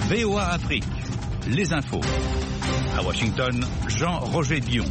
VOA Afrique, les infos. À Washington, Jean-Roger Dion.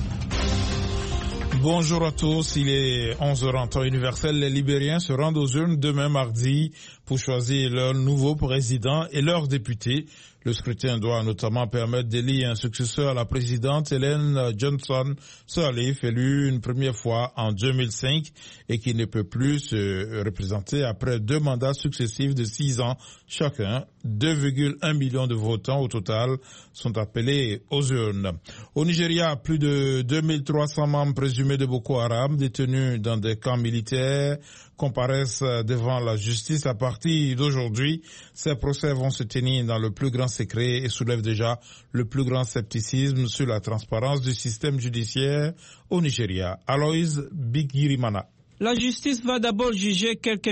Bonjour à tous, il est 11h en temps universel. Les Libériens se rendent aux urnes demain mardi pour choisir leur nouveau président et leurs députés. Le scrutin doit notamment permettre d'élire un successeur à la présidente Ellen Johnson Sirleaf, élue une première fois en 2005 et qui ne peut plus se représenter après 2 mandats successifs de 6 ans chacun. 2,1 millions de votants au total sont appelés aux urnes. Au Nigeria, plus de 2300 membres présumés de Boko Haram détenus dans des camps militaires comparaissent devant la justice à partir d'aujourd'hui. Ces procès vont se tenir dans le plus grand secret et soulèvent déjà le plus grand scepticisme sur la transparence du système judiciaire au Nigeria. Aloïse Bigirimana. La justice va d'abord juger quelques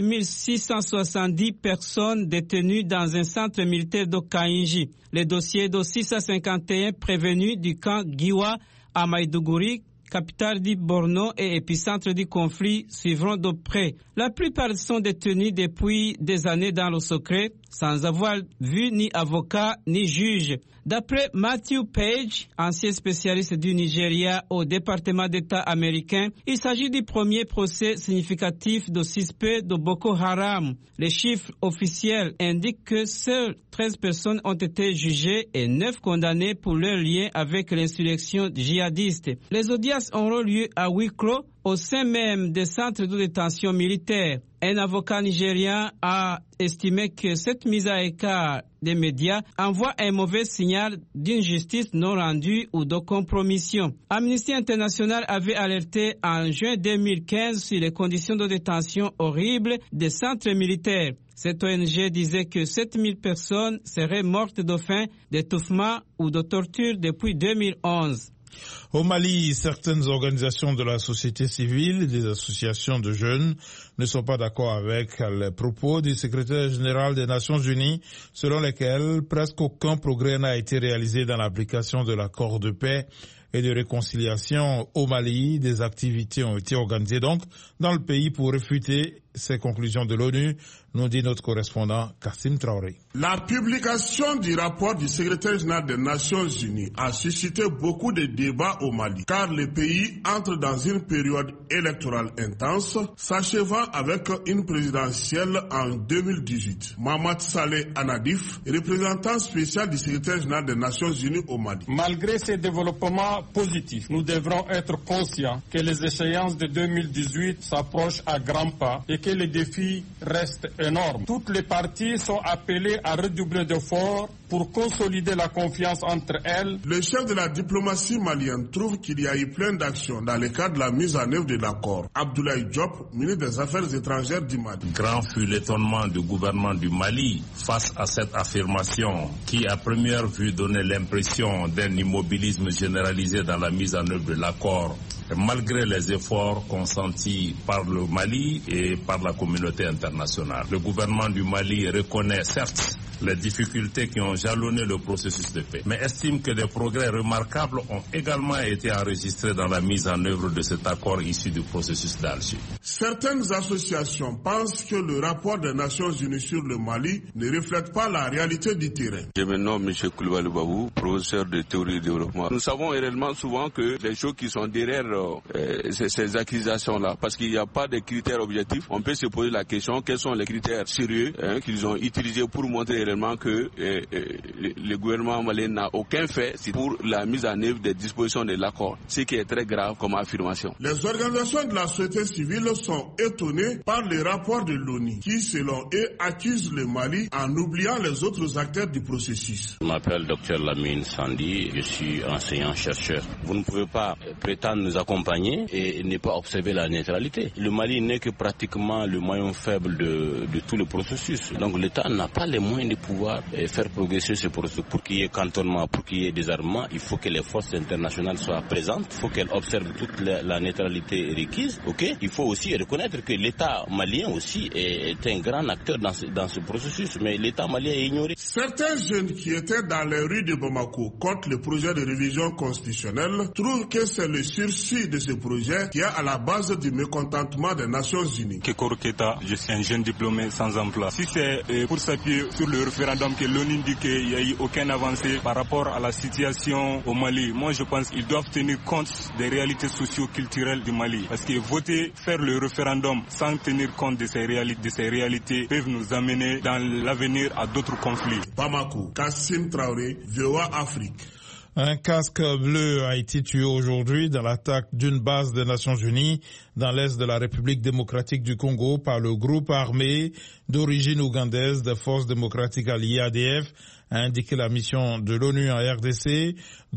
1670 personnes détenues dans un centre militaire d'Okainji. Les dossiers de 651 prévenus du camp Giwa à Maïdougouri, capitale du Borno et épicentre du conflit, suivront de près. La plupart sont détenus depuis des années dans le secret, sans avoir vu ni avocat ni juge. D'après Matthew Page, ancien spécialiste du Nigeria au département d'État américain, il s'agit du premier procès significatif de suspects de Boko Haram. Les chiffres officiels indiquent que seules 13 personnes ont été jugées et 9 condamnées pour leur lien avec l'insurrection djihadiste. Les audiences auront lieu à huis clos au sein même des centres de détention militaire. Un avocat nigérien a estimé que cette mise à écart des médias envoie un mauvais signal d'une justice non rendue ou de compromission. Amnesty International avait alerté en juin 2015 sur les conditions de détention horribles des centres militaires. Cette ONG disait que 7000 personnes seraient mortes de faim, d'étouffement ou de torture depuis 2011. Au Mali, certaines organisations de la société civile et des associations de jeunes ne sont pas d'accord avec les propos du secrétaire général des Nations Unies selon lesquels presque aucun progrès n'a été réalisé dans l'application de l'accord de paix et de réconciliation au Mali. Des activités ont été organisées donc dans le pays pour réfuter ces conclusions de l'ONU, nous dit notre correspondant Kassim Traoré. La publication du rapport du secrétaire général des Nations Unies a suscité beaucoup de débats au Mali, car le pays entre dans une période électorale intense, s'achevant avec une présidentielle en 2018. Mamad Saleh Anadif, représentant spécial du secrétaire général des Nations Unies au Mali. Malgré ces développements positifs, nous devrons être conscients que les échéances de 2018 s'approchent à grands pas et que les défis restent énormes. Toutes les parties sont appelées à redoubler d'efforts pour consolider la confiance entre elles. Le chef de la diplomatie malienne trouve qu'il y a eu plein d'actions dans le cadre de la mise en œuvre de l'accord. Abdoulaye Diop, ministre des Affaires étrangères du Mali. Grand fut l'étonnement du gouvernement du Mali face à cette affirmation qui, à première vue, donnait l'impression d'un immobilisme généralisé dans la mise en œuvre de l'accord, malgré les efforts consentis par le Mali et par la communauté internationale. Le gouvernement du Mali reconnaît certes les difficultés qui ont jalonné le processus de paix, mais estime que des progrès remarquables ont également été enregistrés dans la mise en œuvre de cet accord issu du processus d'Alger. Certaines associations pensent que le rapport des Nations Unies sur le Mali ne reflète pas la réalité du terrain. Je me nomme M. Koulibaly Babou, professeur de théorie du développement. Nous savons réellement souvent que les choses qui sont derrière ces accusations-là, parce qu'il n'y a pas de critères objectifs, on peut se poser la question, quels sont les critères sérieux qu'ils ont utilisés pour montrer réellement que le gouvernement malien n'a aucun fait pour la mise en œuvre des dispositions de l'accord, ce qui est très grave comme affirmation. Les organisations de la société civile sont étonnées par les rapports de l'ONU qui, selon eux, accusent le Mali en oubliant les autres acteurs du processus. Je m'appelle Dr Lamine Sandi, je suis enseignant-chercheur. Vous ne pouvez pas prétendre nous accompagner et ne pas observer la neutralité. Le Mali n'est que pratiquement le maillon faible de tout le processus. Donc l'État n'a pas les moyens de pouvoir faire progresser ce processus. Pour qu'il y ait cantonnement, pour qu'il y ait désarmement, il faut que les forces internationales soient présentes, il faut qu'elles observent toute la neutralité requise. Il faut aussi reconnaître que l'État malien aussi est un grand acteur dans ce processus, mais l'État malien est ignoré. Certains jeunes qui étaient dans les rues de Bamako contre le projet de révision constitutionnelle trouvent que c'est le sursis de ce projet qui est à la base du mécontentement des Nations Unies. Kekoro Keta, je suis un jeune diplômé sans emploi. Si c'est pour s'appuyer sur le référendum que l'ONU dit qu'il n'y a eu aucune avancée par rapport à la situation au Mali. Moi, je pense qu'ils doivent tenir compte des réalités socio-culturelles du Mali. Parce que voter, faire le référendum sans tenir compte de ces réalités peuvent nous amener dans l'avenir à d'autres conflits. Bamako, Kassim Traoré, VOA Afrique. Un casque bleu a été tué aujourd'hui dans l'attaque d'une base des Nations Unies dans l'est de la République démocratique du Congo par le groupe armé d'origine ougandaise des Forces démocratiques alliées ADF, a indiqué la mission de l'ONU en RDC.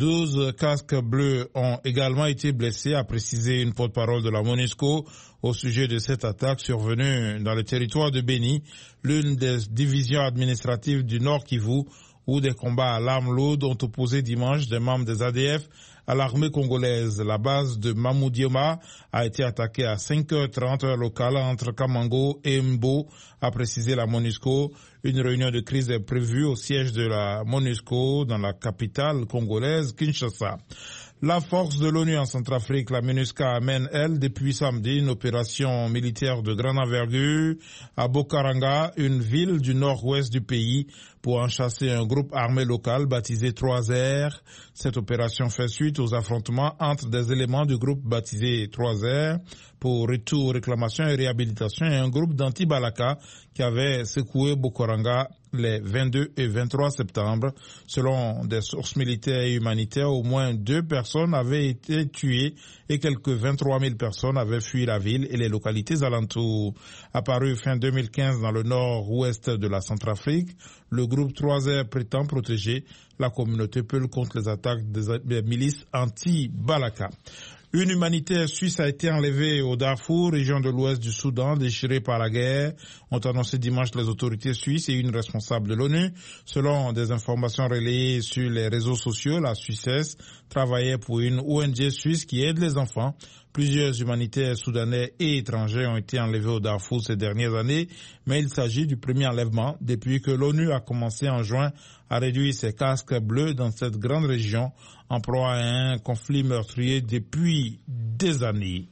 12 casques bleus ont également été blessés, a précisé une porte-parole de la MONUSCO au sujet de cette attaque survenue dans le territoire de Béni, l'une des divisions administratives du Nord Kivu, où des combats à l'arme lourde ont opposé dimanche des membres des ADF à l'armée congolaise. La base de Mamoudioma a été attaquée à 5h30 heure locale entre Kamango et Mbo, a précisé la MONUSCO. Une réunion de crise est prévue au siège de la MONUSCO dans la capitale congolaise, Kinshasa. La force de l'ONU en Centrafrique, la MINUSCA, mène, elle, depuis samedi, une opération militaire de grande envergure à Bokaranga, une ville du nord-ouest du pays, pour en chasser un groupe armé local baptisé 3R. Cette opération fait suite aux affrontements entre des éléments du groupe baptisé 3R pour retour, réclamation et réhabilitation et un groupe d'anti-Balaka qui avait secoué Bokaranga les 22 et 23 septembre. Selon des sources militaires et humanitaires, au moins 2 personnes avaient été tuées et quelques 23 000 personnes avaient fui la ville et les localités alentours. Apparu fin 2015 dans le nord-ouest de la Centrafrique, le groupe 3R prétend protéger la communauté Peul contre les attaques des milices anti-Balaka. Une humanitaire suisse a été enlevée au Darfour, région de l'ouest du Soudan, déchirée par la guerre, ont annoncé dimanche les autorités suisses et une responsable de l'ONU. Selon des informations relayées sur les réseaux sociaux, la Suissesse travaillait pour une ONG suisse qui aide les enfants. Plusieurs humanitaires soudanais et étrangers ont été enlevés au Darfour ces dernières années, mais il s'agit du premier enlèvement depuis que l'ONU a commencé en juin à réduire ses casques bleus dans cette grande région en proie à un conflit meurtrier depuis des années.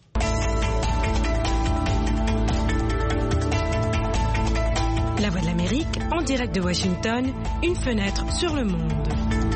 La Voix de l'Amérique, en direct de Washington, une fenêtre sur le monde.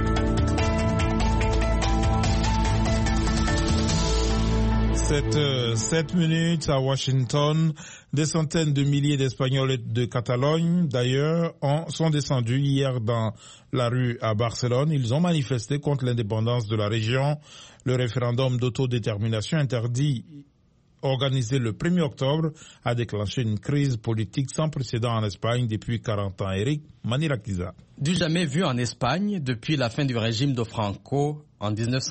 C'est 7 minutes à Washington. Des centaines de milliers d'Espagnols de Catalogne, d'ailleurs, sont descendus hier dans la rue à Barcelone. Ils ont manifesté contre l'indépendance de la région. Le référendum d'autodétermination interdit organisé le 1er octobre a déclenché une crise politique sans précédent en Espagne depuis 40 ans. Eric Manirakiza. Du jamais vu en Espagne depuis la fin du régime de Franco en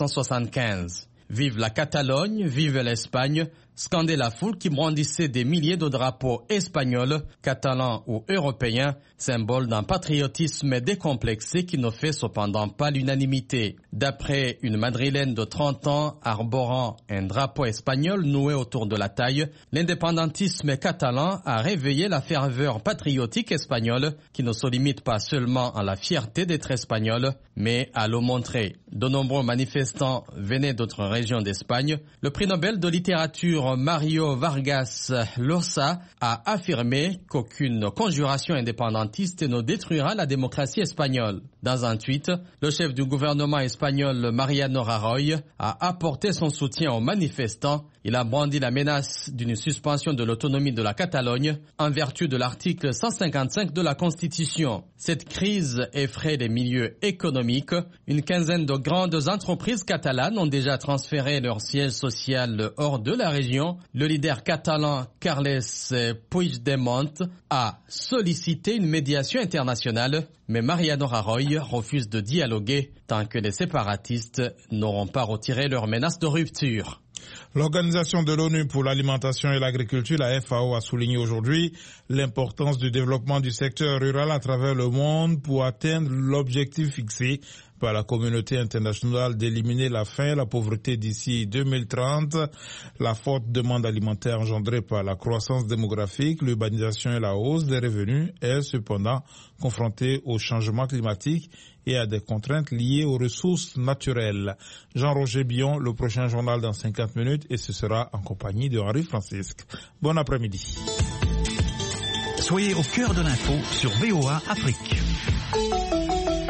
1975. Vive la Catalogne, vive l'Espagne, scandait la foule qui brandissait des milliers de drapeaux espagnols, catalans ou européens, symbole d'un patriotisme décomplexé qui ne fait cependant pas l'unanimité. D'après une Madrilène de 30 ans arborant un drapeau espagnol noué autour de la taille, l'indépendantisme catalan a réveillé la ferveur patriotique espagnole qui ne se limite pas seulement à la fierté d'être espagnol, mais à le montrer. De nombreux manifestants venaient d'autres régions d'Espagne. Le prix Nobel de littérature Mario Vargas Llosa a affirmé qu'aucune conjuration indépendantiste ne détruira la démocratie espagnole. Dans un tweet, le chef du gouvernement espagnol Mariano Rajoy a apporté son soutien aux manifestants. Il a brandi la menace d'une suspension de l'autonomie de la Catalogne en vertu de l'article 155 de la Constitution. Cette crise effraie les milieux économiques. Une quinzaine de grandes entreprises catalanes ont déjà transféré leur siège social hors de la région. Le leader catalan Carles Puigdemont a sollicité une médiation internationale, mais Mariano Rajoy refuse de dialoguer tant que les séparatistes n'auront pas retiré leur menace de rupture. L'Organisation de l'ONU pour l'alimentation et l'agriculture, la FAO, a souligné aujourd'hui l'importance du développement du secteur rural à travers le monde pour atteindre l'objectif fixé par la communauté internationale d'éliminer la faim et la pauvreté d'ici 2030. La forte demande alimentaire engendrée par la croissance démographique, l'urbanisation et la hausse des revenus est cependant confrontée au changement climatique et à des contraintes liées aux ressources naturelles. Jean-Roger Bion, le prochain journal dans 50 minutes et ce sera en compagnie de Henri Francisque. Bon après-midi. Soyez au cœur de l'info sur VOA Afrique.